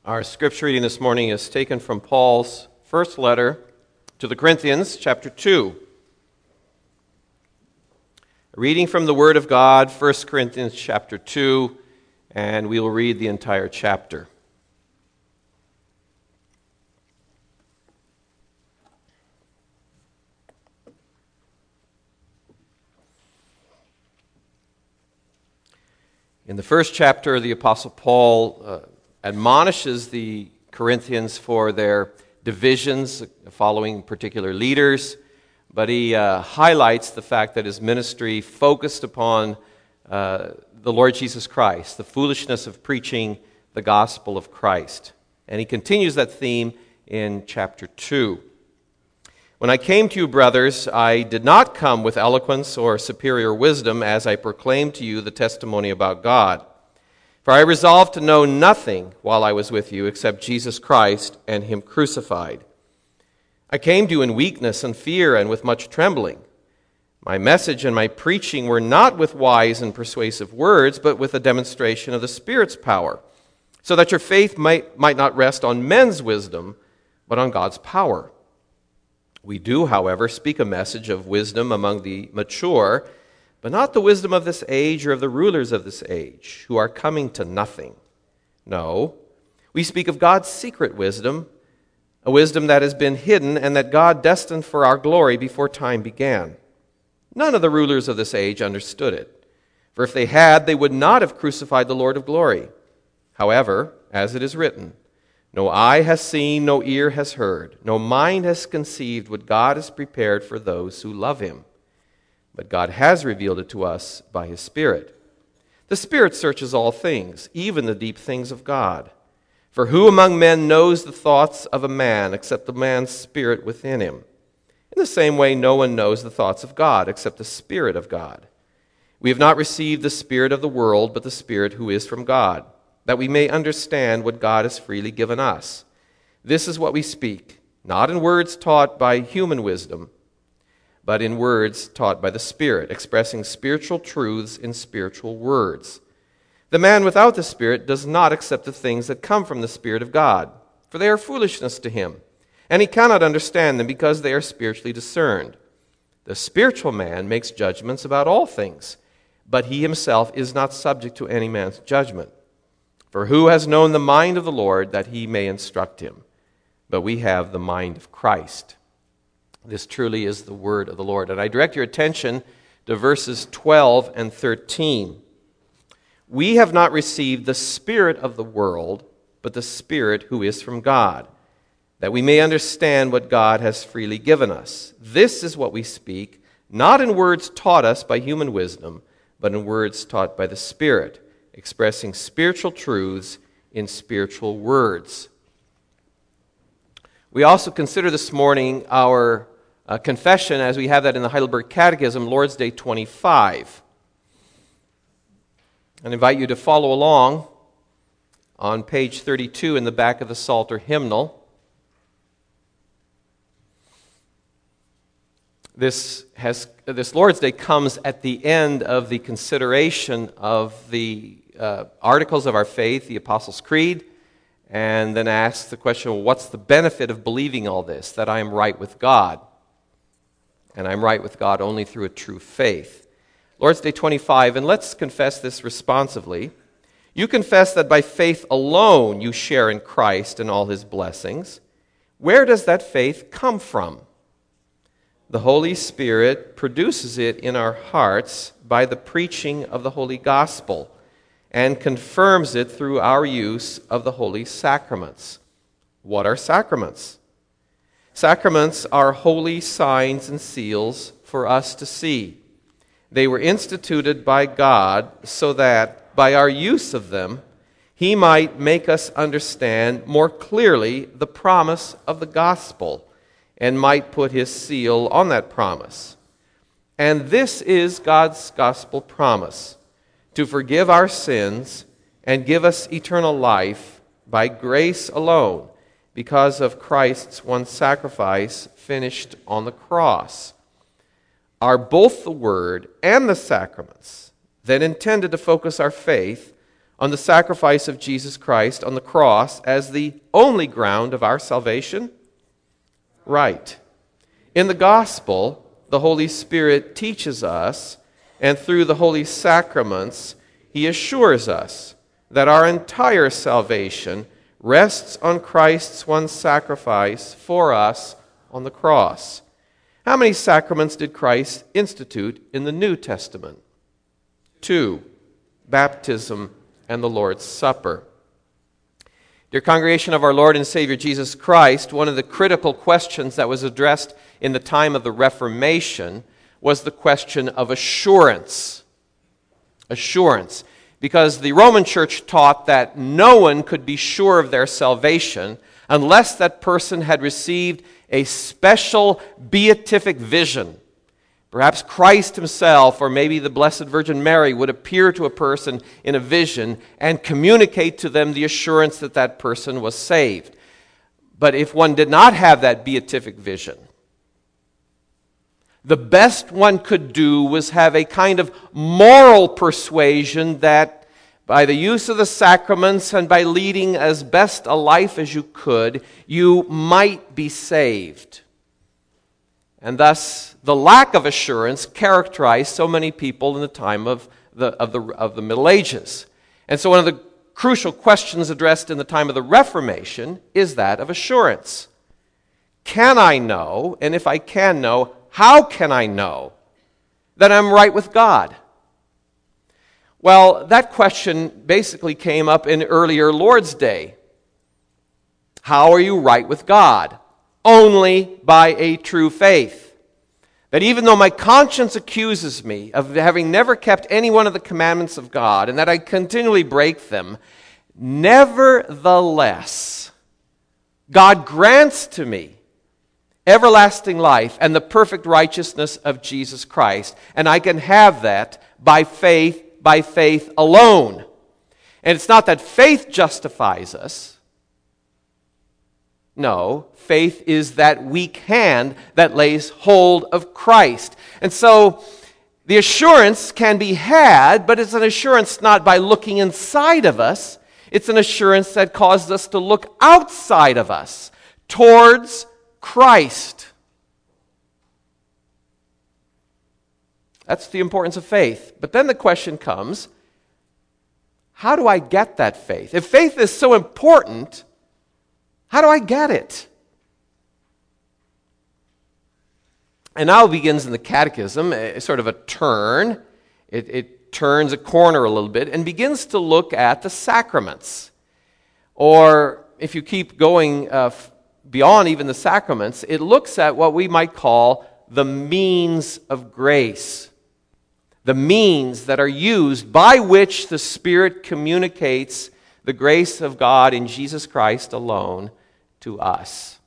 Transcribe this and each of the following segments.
Our scripture reading this morning is taken from Paul's first letter to the Corinthians, chapter 2. A reading from the Word of God, 1 Corinthians chapter 2, and we will read the entire chapter. In the first chapter, the Apostle Paul admonishes the Corinthians for their divisions following particular leaders, but he highlights the fact that his ministry focused upon the Lord Jesus Christ, the foolishness of preaching the gospel of Christ. And he continues that theme in chapter 2. When I came to you, brothers, I did not come with eloquence or superior wisdom as I proclaimed to you the testimony about God. For I resolved to know nothing while I was with you except Jesus Christ and Him crucified. I came to you in weakness and fear and with much trembling. My message and my preaching were not with wise and persuasive words, but with a demonstration of the Spirit's power, so that your faith might not rest on men's wisdom, but on God's power. We do, however, speak a message of wisdom among the mature, but not the wisdom of this age or of the rulers of this age, who are coming to nothing. No, we speak of God's secret wisdom, a wisdom that has been hidden and that God destined for our glory before time began. None of the rulers of this age understood it, for if they had, they would not have crucified the Lord of glory. However, as it is written, no eye has seen, no ear has heard, no mind has conceived what God has prepared for those who love Him. But God has revealed it to us by His Spirit. The Spirit searches all things, even the deep things of God. For who among men knows the thoughts of a man except the man's spirit within him? In the same way, no one knows the thoughts of God except the Spirit of God. We have not received the spirit of the world, but the Spirit who is from God, that we may understand what God has freely given us. This is what we speak, not in words taught by human wisdom, but in words taught by the Spirit, expressing spiritual truths in spiritual words. The man without the Spirit does not accept the things that come from the Spirit of God, for they are foolishness to him, and he cannot understand them because they are spiritually discerned. The spiritual man makes judgments about all things, but he himself is not subject to any man's judgment. For who has known the mind of the Lord that he may instruct him? But we have the mind of Christ. This truly is the word of the Lord. And I direct your attention to verses 12 and 13. We have not received the spirit of the world, but the Spirit who is from God, that we may understand what God has freely given us. This is what we speak, not in words taught us by human wisdom, but in words taught by the Spirit, expressing spiritual truths in spiritual words. We also consider this morning our confession, as we have that in the Heidelberg Catechism, Lord's Day 25. I invite you to follow along on page 32 in the back of the Psalter hymnal. This Lord's Day comes at the end of the consideration of the articles of our faith, the Apostles' Creed, and then asks the question, well, what's the benefit of believing all this? That I am right with God. And I'm right with God only through a true faith. Lord's Day 25, and let's confess this responsively. You confess that by faith alone you share in Christ and all His blessings. Where does that faith come from? The Holy Spirit produces it in our hearts by the preaching of the Holy Gospel and confirms it through our use of the holy sacraments. What are sacraments? Sacraments are holy signs and seals for us to see. They were instituted by God so that by our use of them, He might make us understand more clearly the promise of the gospel and might put His seal on that promise. And this is God's gospel promise, to forgive our sins and give us eternal life by grace alone, because of Christ's one sacrifice finished on the cross. Are both the Word and the sacraments then intended to focus our faith on the sacrifice of Jesus Christ on the cross as the only ground of our salvation? Right. In the gospel, the Holy Spirit teaches us, and through the holy sacraments, He assures us that our entire salvation rests on Christ's one sacrifice for us on the cross. How many sacraments did Christ institute in the New Testament? 2, baptism and the Lord's Supper. Dear congregation of our Lord and Savior Jesus Christ, one of the critical questions that was addressed in the time of the Reformation was the question of assurance. Assurance. Because the Roman Church taught that no one could be sure of their salvation unless that person had received a special beatific vision. Perhaps Christ Himself, or maybe the Blessed Virgin Mary, would appear to a person in a vision and communicate to them the assurance that that person was saved. But if one did not have that beatific vision, the best one could do was have a kind of moral persuasion that by the use of the sacraments and by leading as best a life as you could, you might be saved. And thus, the lack of assurance characterized so many people in the time of the Middle Ages. And so one of the crucial questions addressed in the time of the Reformation is that of assurance. Can I know, and if I can know, how can I know that I'm right with God? Well, that question basically came up in earlier Lord's Day. How are you right with God? Only by a true faith. That even though my conscience accuses me of having never kept any one of the commandments of God, and that I continually break them, nevertheless, God grants to me everlasting life and the perfect righteousness of Jesus Christ. And I can have that by faith alone. And it's not that faith justifies us. No, faith is that weak hand that lays hold of Christ. And so the assurance can be had, but it's an assurance not by looking inside of us. It's an assurance that causes us to look outside of us, towards Christ. That's the importance of faith. But then the question comes, how do I get that faith? If faith is so important, how do I get it? And now begins in the Catechism sort of a turn. It turns a corner a little bit and begins to look at the sacraments. Or if you keep going beyond even the sacraments, it looks at what we might call the means of grace. The means that are used by which the Spirit communicates the grace of God in Jesus Christ alone to us.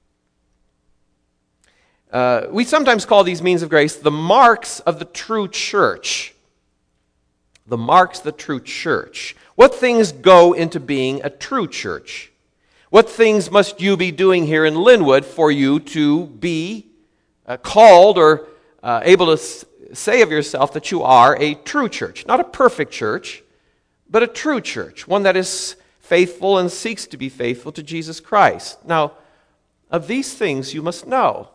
We sometimes call these means of grace the marks of the true church. The marks of the true church. What things go into being a true church? What things must you be doing here in Linwood for you to be called or able to say of yourself that you are a true church? Not a perfect church, but a true church. One that is faithful and seeks to be faithful to Jesus Christ. Now, of these things you must know.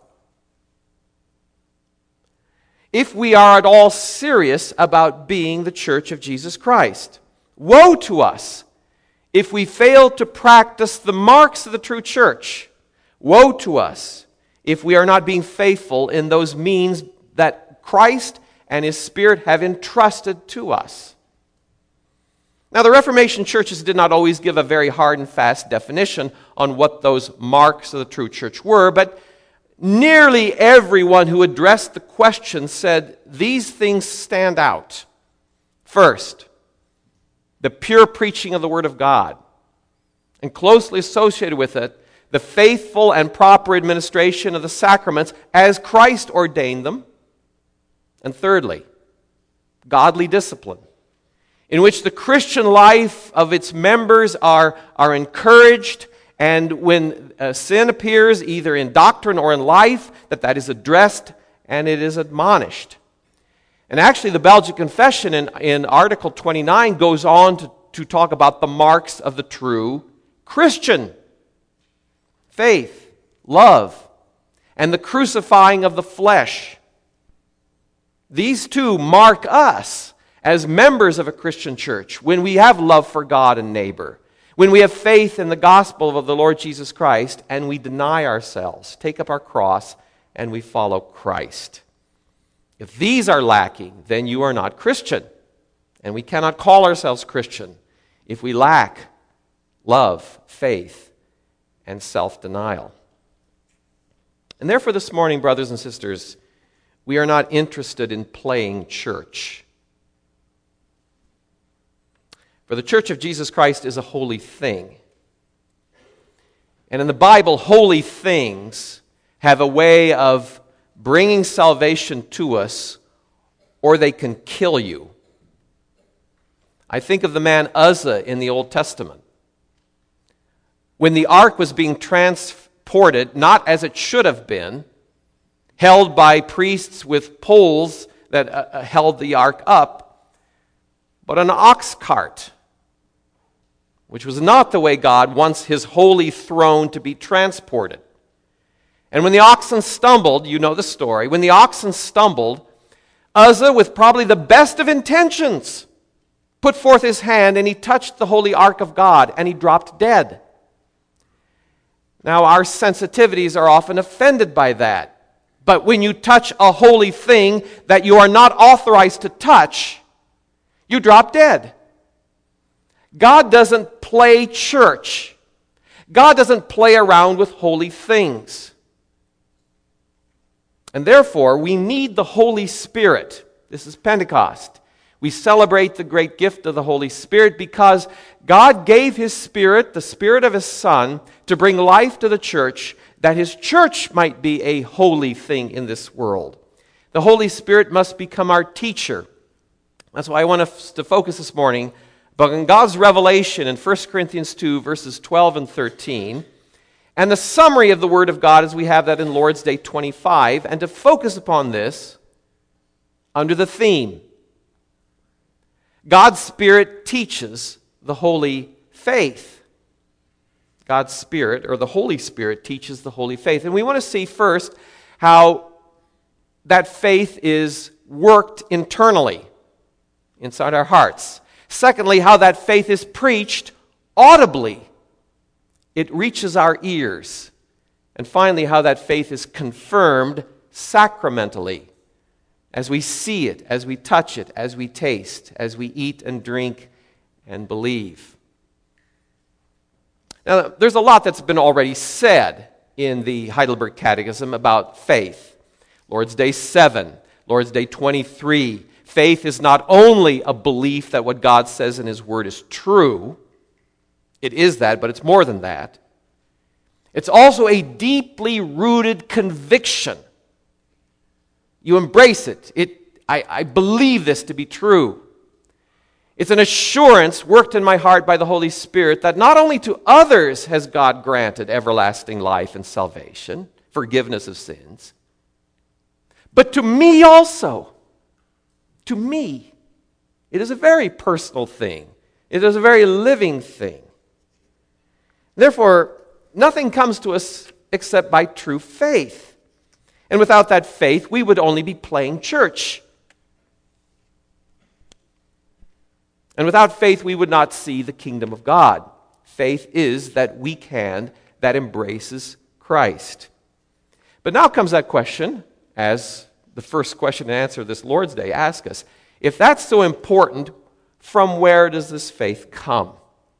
If we are at all serious about being the church of Jesus Christ, woe to us if we fail to practice the marks of the true church. Woe to us if we are not being faithful in those means that Christ and His Spirit have entrusted to us. Now, the Reformation churches did not always give a very hard and fast definition on what those marks of the true church were, but nearly everyone who addressed the question said these things stand out. First, the pure preaching of the Word of God, and closely associated with it, the faithful and proper administration of the sacraments as Christ ordained them. And thirdly, godly discipline, in which the Christian life of its members are encouraged, and when sin appears, either in doctrine or in life, that is addressed and it is admonished. And actually, the Belgic Confession in Article 29 goes on to talk about the marks of the true Christian: faith, love, and the crucifying of the flesh. These two mark us as members of a Christian church when we have love for God and neighbor, when we have faith in the gospel of the Lord Jesus Christ, and we deny ourselves, take up our cross, and we follow Christ. If these are lacking, then you are not Christian. And we cannot call ourselves Christian if we lack love, faith, and self-denial. And therefore this morning, brothers and sisters, we are not interested in playing church. For the Church of Jesus Christ is a holy thing. And in the Bible, holy things have a way of bringing salvation to us, or they can kill you. I think of the man Uzzah in the Old Testament. When the ark was being transported, not as it should have been, held by priests with poles that held the ark up, but an ox cart, which was not the way God wants his holy throne to be transported. And when the oxen stumbled, you know the story, when the oxen stumbled, Uzzah, with probably the best of intentions, put forth his hand and he touched the holy ark of God and he dropped dead. Now, our sensitivities are often offended by that. But when you touch a holy thing that you are not authorized to touch, you drop dead. God doesn't play church. God doesn't play around with holy things. And therefore, we need the Holy Spirit. This is Pentecost. We celebrate the great gift of the Holy Spirit because God gave His Spirit, the Spirit of His Son, to bring life to the church, that His church might be a holy thing in this world. The Holy Spirit must become our teacher. That's why I want us to focus this morning on God's revelation in 1 Corinthians 2, verses 12 and 13, and the summary of the Word of God as we have that in Lord's Day 25, and to focus upon this under the theme: God's Spirit teaches the holy faith. God's Spirit, or the Holy Spirit, teaches the holy faith. And we want to see first how that faith is worked internally, inside our hearts. Secondly, how that faith is preached audibly. It reaches our ears. And finally, how that faith is confirmed sacramentally, as we see it, as we touch it, as we taste, as we eat and drink and believe. Now, there's a lot that's been already said in the Heidelberg Catechism about faith. Lord's Day 7, Lord's Day 23. Faith is not only a belief that what God says in His Word is true. It is that, but it's more than that. It's also a deeply rooted conviction. You embrace it. I believe this to be true. It's an assurance worked in my heart by the Holy Spirit that not only to others has God granted everlasting life and salvation, forgiveness of sins, but to me also. To me. It is a very personal thing. It is a very living thing. Therefore, nothing comes to us except by true faith. And without that faith, we would only be playing church. And without faith, we would not see the kingdom of God. Faith is that weak hand that embraces Christ. But now comes that question, as the first question and answer this Lord's Day asks us. If that's so important, from where does this faith come?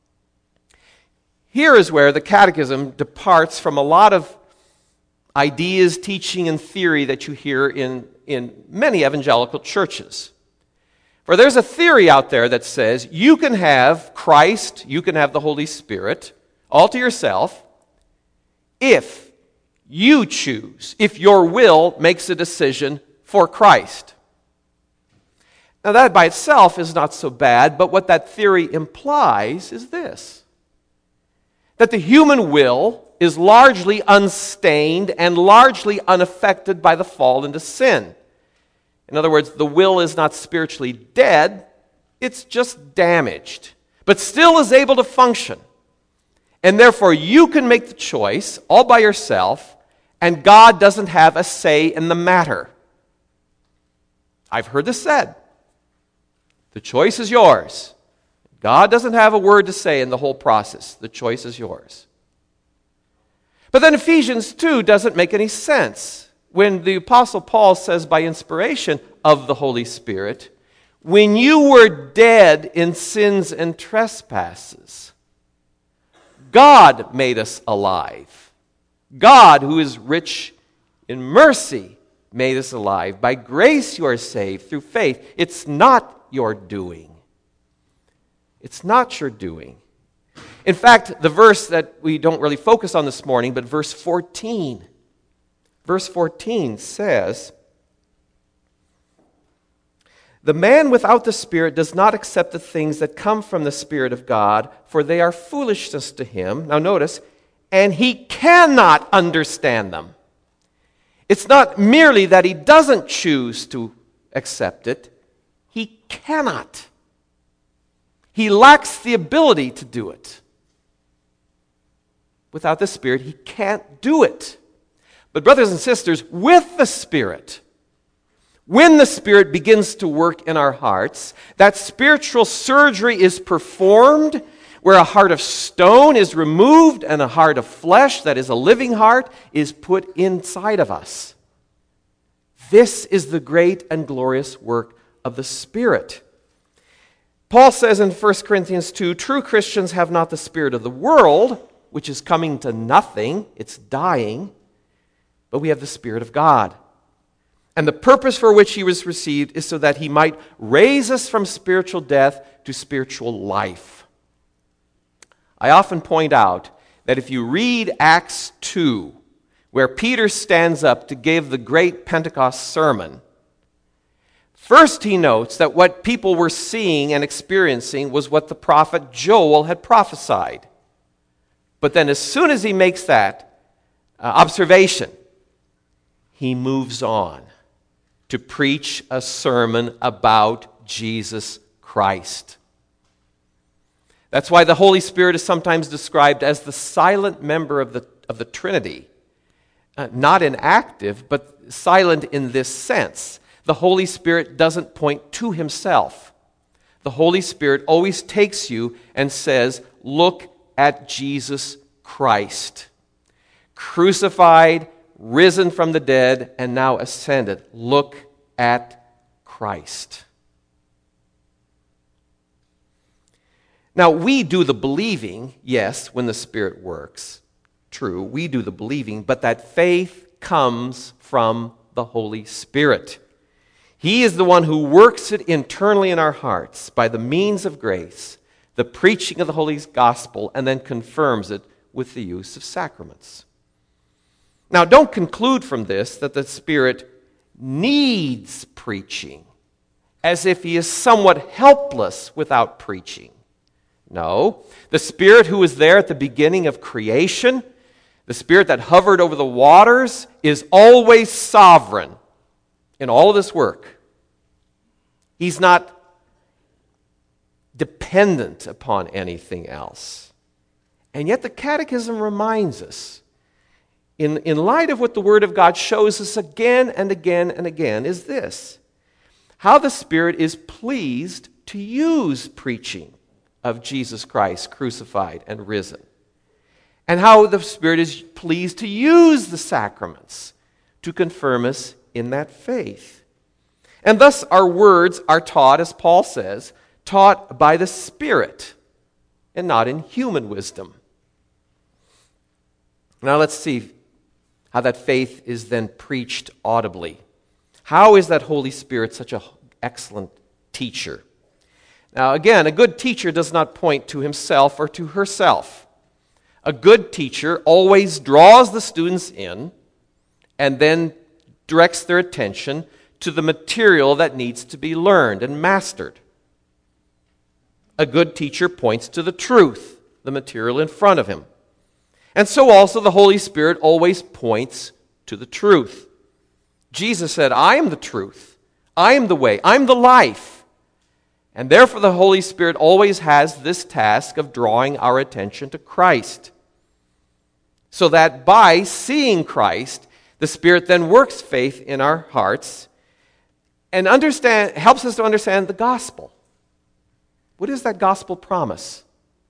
Here is where the Catechism departs from a lot of ideas, teaching, and theory that you hear in many evangelical churches. For there's a theory out there that says you can have Christ, you can have the Holy Spirit, all to yourself, if you choose, if your will makes a decision for Christ. Now that by itself is not so bad, but what that theory implies is this: that the human will is largely unstained and largely unaffected by the fall into sin. In other words, the will is not spiritually dead, it's just damaged. but still is able to function. And therefore, you can make the choice all by yourself, and God doesn't have a say in the matter. I've heard this said. The choice is yours. God doesn't have a word to say in the whole process. The choice is yours. But then Ephesians 2 doesn't make any sense when the Apostle Paul says by inspiration of the Holy Spirit, when you were dead in sins and trespasses, God made us alive. God, who is rich in mercy, made us alive. By grace you are saved through faith. It's not your doing. It's not your doing. In fact, the verse that we don't really focus on this morning, but verse 14. Verse 14 says, "The man without the Spirit does not accept the things that come from the Spirit of God, for they are foolishness to him." Now notice, "and he cannot understand them." It's not merely that he doesn't choose to accept it, he cannot. He lacks the ability to do it. Without the Spirit, he can't do it. But brothers and sisters, with the Spirit, when the Spirit begins to work in our hearts, that spiritual surgery is performed where a heart of stone is removed and a heart of flesh, that is a living heart, is put inside of us. This is the great and glorious work of the Spirit. Paul says in 1 Corinthians 2, "True Christians have not the spirit of the world, which is coming to nothing, it's dying, but we have the Spirit of God. And the purpose for which he was received is so that he might raise us from spiritual death to spiritual life." I often point out that if you read Acts 2, where Peter stands up to give the great Pentecost sermon, first he notes that what people were seeing and experiencing was what the prophet Joel had prophesied. But then as soon as he makes that observation, he moves on to preach a sermon about Jesus Christ. That's why the Holy Spirit is sometimes described as the silent member of the Trinity. Not inactive, but silent in this sense. The Holy Spirit doesn't point to himself. The Holy Spirit always takes you and says, look at Jesus Christ. Crucified, risen from the dead, and now ascended. Look at Christ. Now, we do the believing, yes, when the Spirit works. True, we do the believing, but that faith comes from the Holy Spirit. He is the one who works it internally in our hearts by the means of grace, the preaching of the Holy Gospel, and then confirms it with the use of sacraments. Now, don't conclude from this that the Spirit needs preaching, as if he is somewhat helpless without preaching. No, the Spirit who was there at the beginning of creation, the Spirit that hovered over the waters, is always sovereign in all of this work. He's not dependent upon anything else. And yet the Catechism reminds us, in light of what the Word of God shows us again and again and again, is this: how the Spirit is pleased to use preaching of Jesus Christ crucified and risen, and how the Spirit is pleased to use the sacraments to confirm us in that faith. And thus our words are taught, as Paul says, taught by the Spirit and not in human wisdom. Now let's see how that faith is then preached audibly. How is that Holy Spirit such an excellent teacher? Now again, a good teacher does not point to himself or to herself. A good teacher always draws the students in and then directs their attention to the material that needs to be learned and mastered. A good teacher points to the truth, the material in front of him. And so also the Holy Spirit always points to the truth. Jesus said, I am the truth. I am the way. I am the life. And therefore the Holy Spirit always has this task of drawing our attention to Christ. So that by seeing Christ, the Spirit then works faith in our hearts and helps us to understand the gospel. What is that gospel promise?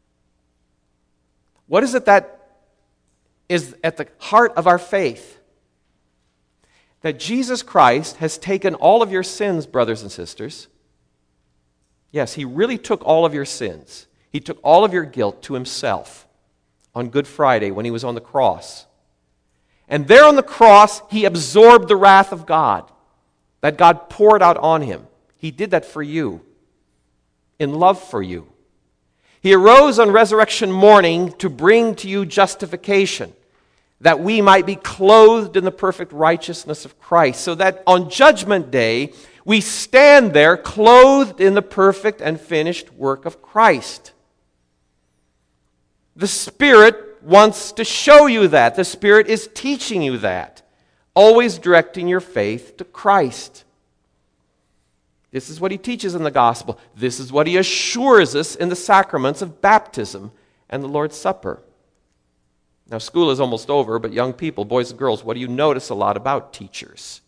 What is it that is at the heart of our faith? That Jesus Christ has taken all of your sins, brothers and sisters. Yes, he really took all of your sins. He took all of your guilt to himself on Good Friday when he was on the cross. And there on the cross, he absorbed the wrath of God that God poured out on him. He did that for you, in love for you. He arose on resurrection morning to bring to you justification, that we might be clothed in the perfect righteousness of Christ, so that on Judgment Day, we stand there clothed in the perfect and finished work of Christ. The Spirit wants to show you that. The Spirit is teaching you that, always directing your faith to Christ. This is what he teaches in the gospel. This is what he assures us in the sacraments of baptism and the Lord's Supper. Now, school is almost over, but young people, boys and girls, what do you notice a lot about teachers?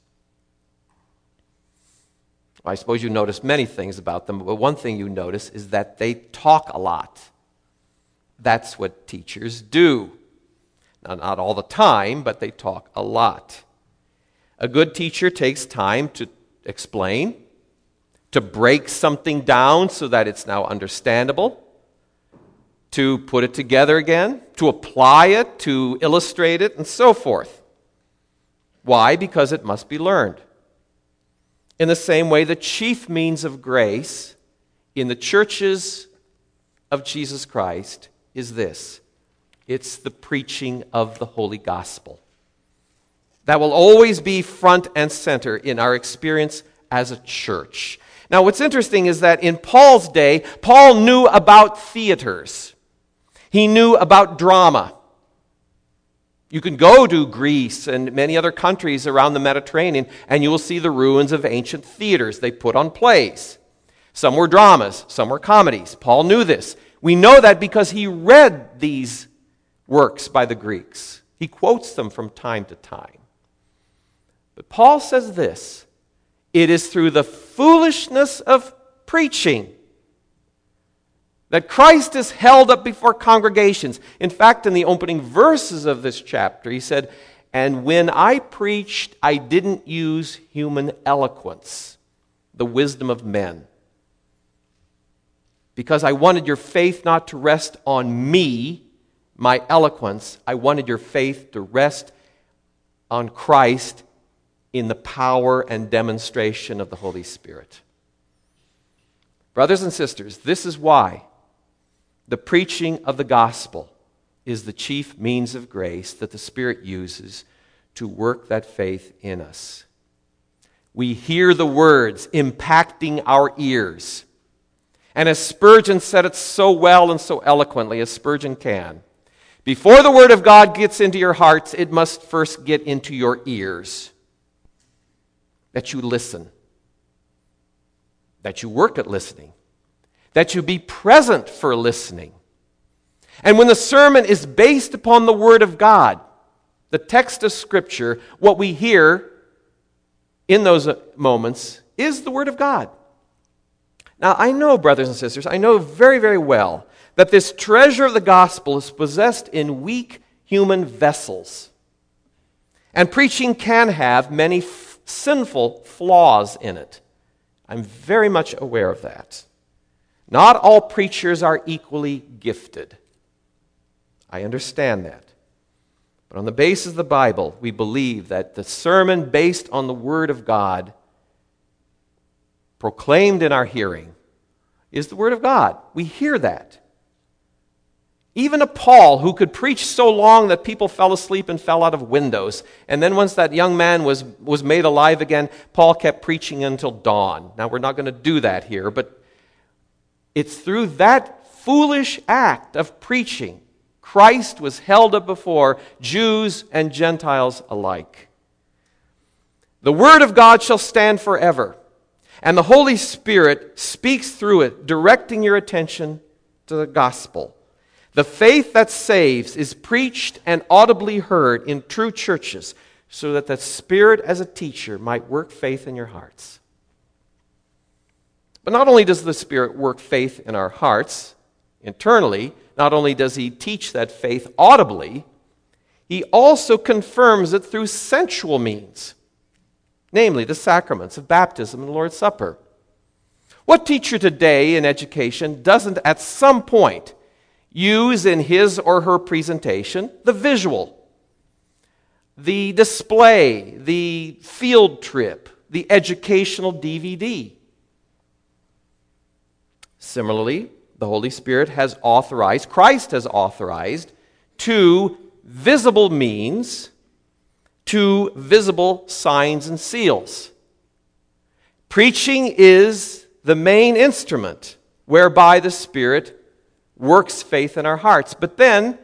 Well, I suppose you notice many things about them, but one thing you notice is that they talk a lot. That's what teachers do. Now, not all the time, but they talk a lot. A good teacher takes time to explain, to break something down so that it's now understandable, to put it together again, to apply it, to illustrate it, and so forth. Why? Because it must be learned. In the same way, the chief means of grace in the churches of Jesus Christ is this. It's the preaching of the Holy Gospel. That will always be front and center in our experience as a church. Now, what's interesting is that in Paul's day, Paul knew about theaters. He knew about drama. You can go to Greece and many other countries around the Mediterranean, and you will see the ruins of ancient theaters. They put on plays. Some were dramas, some were comedies. Paul knew this. We know that because he read these works by the Greeks. He quotes them from time to time. But Paul says this, it is through the foolishness of preaching that Christ is held up before congregations. In fact, in the opening verses of this chapter, he said, and when I preached, I didn't use human eloquence, the wisdom of men, because I wanted your faith not to rest on me, my eloquence. I wanted your faith to rest on Christ in the power and demonstration of the Holy Spirit. Brothers and sisters, this is why the preaching of the gospel is the chief means of grace that the Spirit uses to work that faith in us. We hear the words impacting our ears. And as Spurgeon said it so well and so eloquently as Spurgeon can, before the Word of God gets into your hearts, it must first get into your ears. That you listen. That you work at listening. That you be present for listening. And when the sermon is based upon the Word of God, the text of Scripture, what we hear in those moments is the Word of God. Now, I know, brothers and sisters, I know very, very well that this treasure of the gospel is possessed in weak human vessels. And preaching can have many sinful flaws in it. I'm very much aware of that. Not all preachers are equally gifted. I understand that. But on the basis of the Bible, we believe that the sermon based on the Word of God, proclaimed in our hearing, is the Word of God. We hear that. Even a Paul who could preach so long that people fell asleep and fell out of windows. And then once that young man was made alive again, Paul kept preaching until dawn. Now, we're not going to do that here, but it's through that foolish act of preaching Christ was held up before Jews and Gentiles alike. The Word of God shall stand forever. And the Holy Spirit speaks through it, directing your attention to the gospel. The faith that saves is preached and audibly heard in true churches, so that the Spirit as a teacher might work faith in your hearts. But not only does the Spirit work faith in our hearts internally, not only does He teach that faith audibly, He also confirms it through sensual means, namely the sacraments of baptism and the Lord's Supper. What teacher today in education doesn't at some point use in his or her presentation the visual, the display, the field trip, the educational DVD? Similarly, the Holy Spirit has authorized, Christ has authorized, two visible means, two visible signs and seals. Preaching is the main instrument whereby the Spirit works faith in our hearts, but then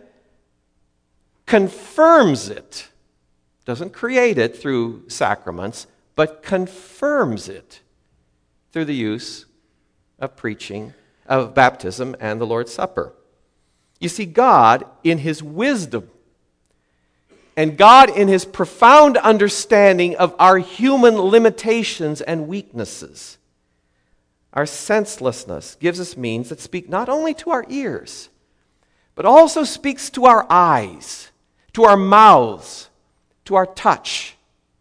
confirms it. Doesn't create it through sacraments, but confirms it through the use of preaching, of baptism, and the Lord's Supper. You see, God, in His wisdom, and God, in His profound understanding of our human limitations and weaknesses, our senselessness, gives us means that speak not only to our ears, but also speaks to our eyes, to our mouths, to our touch.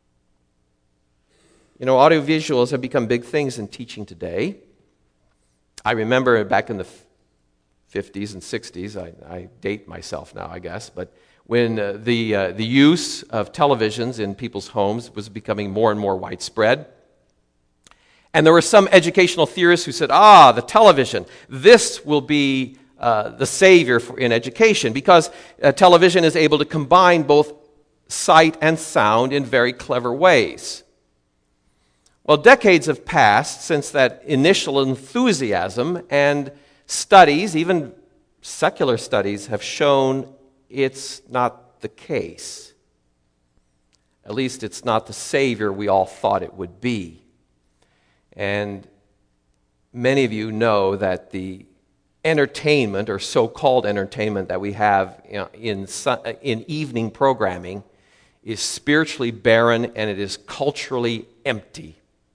You know, audiovisuals have become big things in teaching today. I remember back in the 50s and 60s, I date myself now, I guess, but when the use of televisions in people's homes was becoming more and more widespread. And there were some educational theorists who said, the television, this will be the savior in education, because television is able to combine both sight and sound in very clever ways. Well, decades have passed since that initial enthusiasm, and studies, even secular studies, have shown it's not the case. At least it's not the savior we all thought it would be. And many of you know that the entertainment, or so-called entertainment, that we have in evening programming is spiritually barren, and it is culturally empty.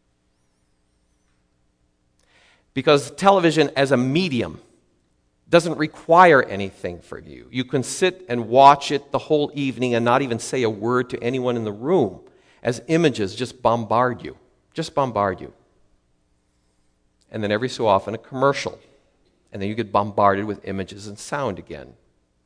Because television as a medium doesn't require anything from you. You can sit and watch it the whole evening and not even say a word to anyone in the room, as images just bombard you. And then every so often a commercial, and then you get bombarded with images and sound again.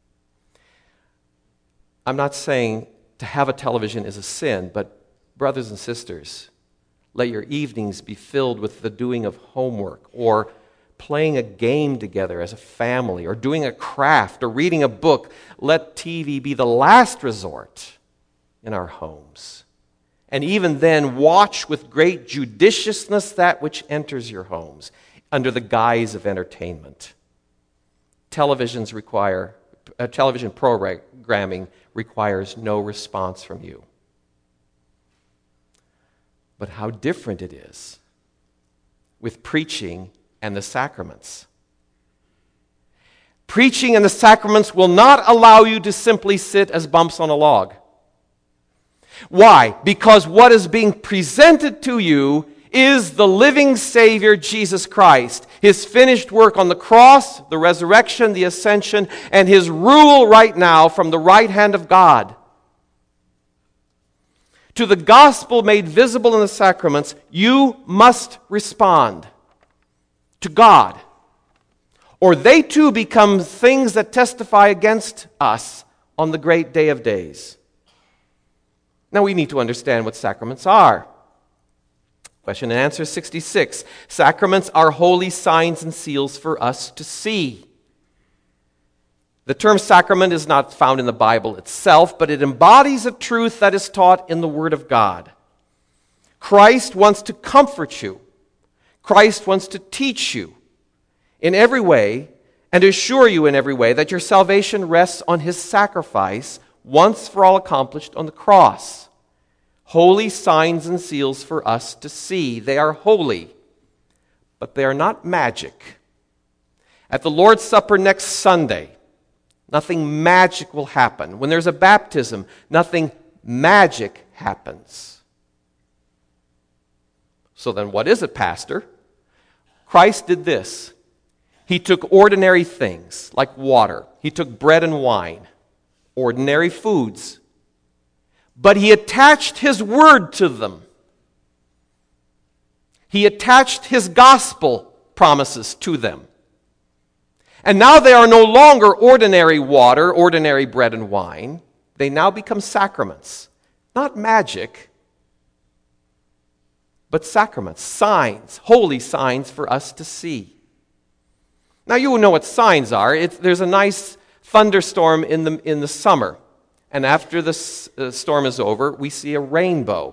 I'm not saying to have a television is a sin, but brothers and sisters, let your evenings be filled with the doing of homework, or playing a game together as a family, or doing a craft, or reading a book. Let TV be the last resort in our homes. And even then, watch with great judiciousness that which enters your homes under the guise of entertainment. Television programming requires no response from you. But how different it is with preaching and the sacraments. Preaching and the sacraments will not allow you to simply sit as bumps on a log. Why? Because what is being presented to you is the living Savior, Jesus Christ. His finished work on the cross, the resurrection, the ascension, and His rule right now from the right hand of God. To the gospel made visible in the sacraments, you must respond to God, or they too become things that testify against us on the great day of days. Now we need to understand what sacraments are. Question and answer 66. Sacraments are holy signs and seals for us to see. The term sacrament is not found in the Bible itself, but it embodies a truth that is taught in the Word of God. Christ wants to comfort you. Christ wants to teach you in every way and assure you in every way that your salvation rests on His sacrifice, once for all accomplished on the cross. Holy signs and seals for us to see. They are holy. but they are not magic. At the Lord's Supper next Sunday, nothing magic will happen. When there's a baptism, nothing magic happens. So then what is it, Pastor? Christ did this. He took ordinary things like water. He took bread and wine, ordinary foods. But he attached his word to them. He attached his gospel promises to them. And now they are no longer ordinary water, ordinary bread and wine. They now become sacraments. Not magic, but sacraments, signs, holy signs for us to see. Now you will know what signs are. There's a nice thunderstorm in the summer. And after the storm is over, we see a rainbow.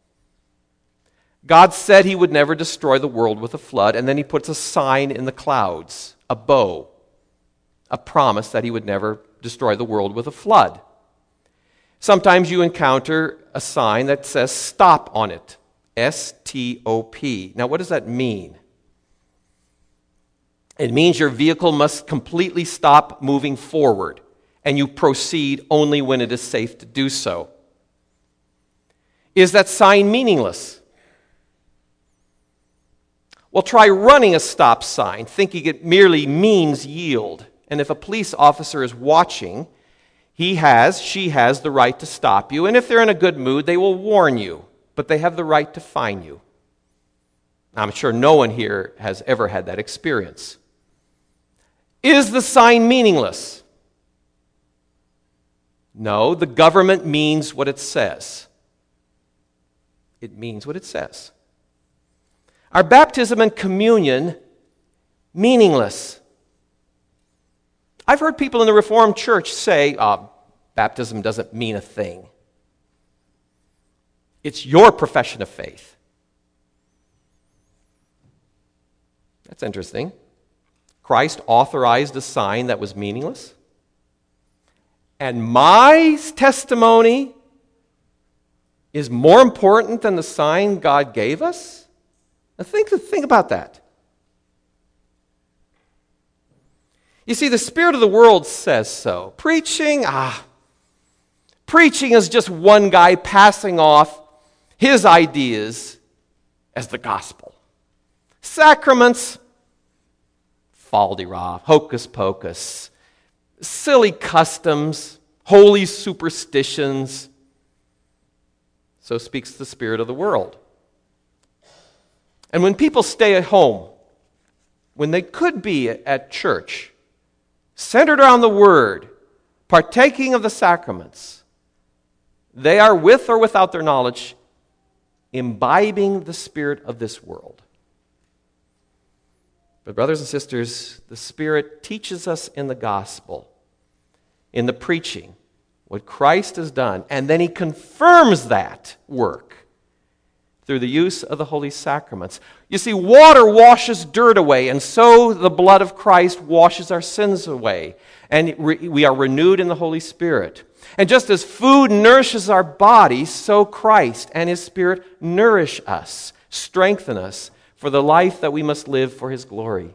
God said he would never destroy the world with a flood, and then he puts a sign in the clouds, a bow, a promise that he would never destroy the world with a flood. Sometimes you encounter a sign that says stop on it, S-T-O-P. Now what does that mean? It means your vehicle must completely stop moving forward, and you proceed only when it is safe to do so. Is that sign meaningless? Well, try running a stop sign, thinking it merely means yield. And if a police officer is watching, she has the right to stop you. And if they're in a good mood, they will warn you. But they have the right to fine you. I'm sure no one here has ever had that experience. Is the sign meaningless? No, the government means what it says. It means what it says. Are baptism and communion meaningless? I've heard people in the Reformed Church say, baptism doesn't mean a thing. It's your profession of faith. That's interesting. Christ authorized a sign that was meaningless. And my testimony is more important than the sign God gave us? Now think about that. You see, the spirit of the world says so. Preaching is just one guy passing off his ideas as the gospel. Sacraments, fal-de-rah, hocus pocus, silly customs, holy superstitions. So speaks the spirit of the world. And when people stay at home, when they could be at church, centered around the Word, partaking of the sacraments, they are, with or without their knowledge, imbibing the spirit of this world. But brothers and sisters, the Spirit teaches us in the gospel, in the preaching, what Christ has done, and then he confirms that work through the use of the holy sacraments. You see, water washes dirt away, and so the blood of Christ washes our sins away, and we are renewed in the Holy Spirit. And just as food nourishes our body, so Christ and his Spirit nourish us, strengthen us for the life that we must live for his glory.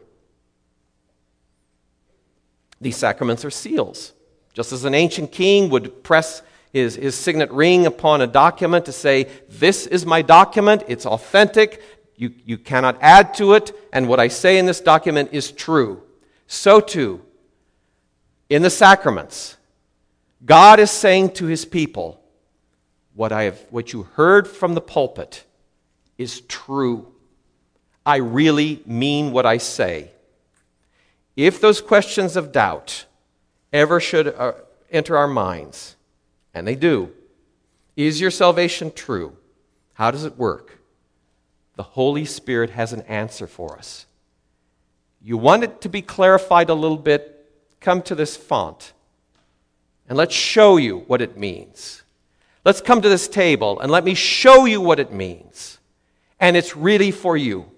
These sacraments are seals. Just as an ancient king would press his signet ring upon a document to say, this is my document, it's authentic, you cannot add to it, and what I say in this document is true. So too, in the sacraments, God is saying to his people, what you heard from the pulpit is true. I really mean what I say. If those questions of doubt ever should enter our minds, and they do, is your salvation true? How does it work? The Holy Spirit has an answer for us. You want it to be clarified a little bit? Come to this font, and let's show you what it means. Let's come to this table, and let me show you what it means. And it's really for you.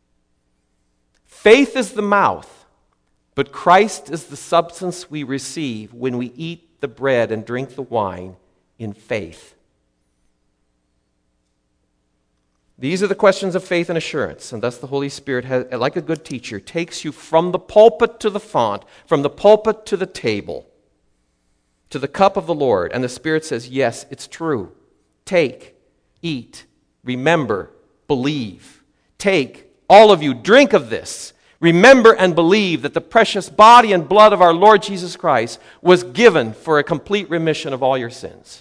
Faith is the mouth, but Christ is the substance we receive when we eat the bread and drink the wine in faith. These are the questions of faith and assurance, and thus the Holy Spirit, like a good teacher, takes you from the pulpit to the font, from the pulpit to the table, to the cup of the Lord, and the Spirit says, yes, it's true. Take, eat, remember, believe. Take, all of you, drink of this. Remember and believe that the precious body and blood of our Lord Jesus Christ was given for a complete remission of all your sins.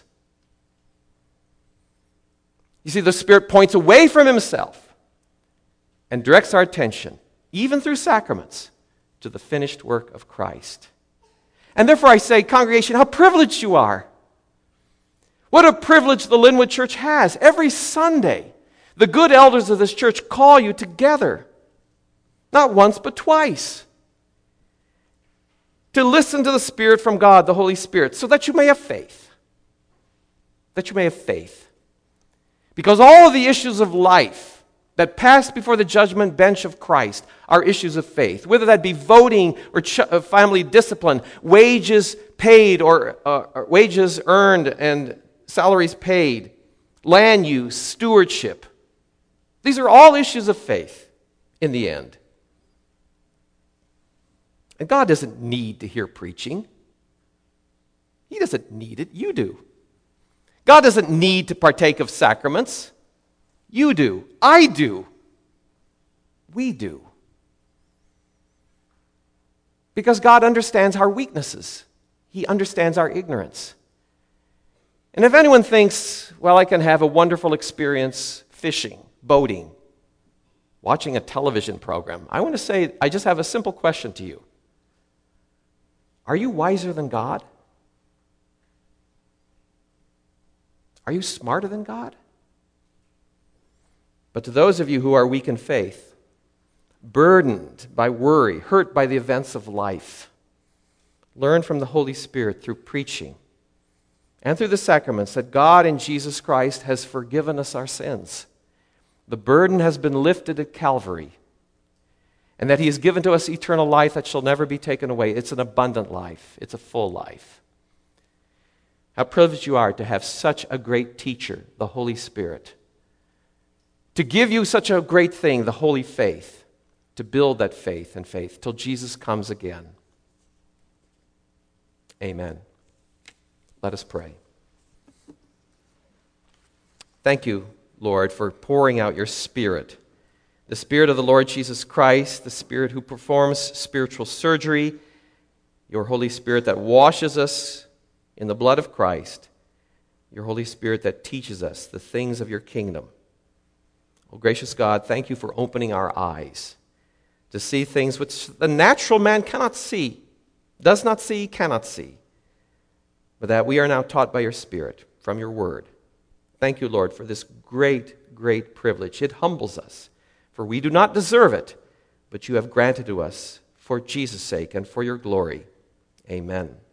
You see, the Spirit points away from himself and directs our attention, even through sacraments, to the finished work of Christ. And therefore I say, congregation, how privileged you are. What a privilege the Linwood Church has. Every Sunday, the good elders of this church call you together, not once but twice, to listen to the Spirit from God, the Holy Spirit, so that you may have faith. That you may have faith. Because all of the issues of life that pass before the judgment bench of Christ are issues of faith, whether that be voting or family discipline, wages paid or wages earned and salaries paid, land use, stewardship. These are all issues of faith in the end. And God doesn't need to hear preaching. He doesn't need it. You do. God doesn't need to partake of sacraments. You do. I do. We do. Because God understands our weaknesses. He understands our ignorance. And if anyone thinks, well, I can have a wonderful experience fishing, boating, watching a television program, I want to say, I just have a simple question to you. Are you wiser than God? Are you smarter than God? But to those of you who are weak in faith, burdened by worry, hurt by the events of life, learn from the Holy Spirit through preaching and through the sacraments that God in Jesus Christ has forgiven us our sins. The burden has been lifted at Calvary, and that he has given to us eternal life that shall never be taken away. It's an abundant life. It's a full life. How privileged you are to have such a great teacher, the Holy Spirit, to give you such a great thing, the holy faith, to build that faith and faith till Jesus comes again. Amen. Let us pray. Thank you, Lord, for pouring out your Spirit, the Spirit of the Lord Jesus Christ, the Spirit who performs spiritual surgery, your Holy Spirit that washes us in the blood of Christ, your Holy Spirit that teaches us the things of your kingdom. Oh, gracious God, thank you for opening our eyes to see things which the natural man cannot see, does not see, cannot see, but that we are now taught by your Spirit from your word. Thank you, Lord, for this great, great privilege. It humbles us, for we do not deserve it, but you have granted to us for Jesus' sake and for your glory. Amen.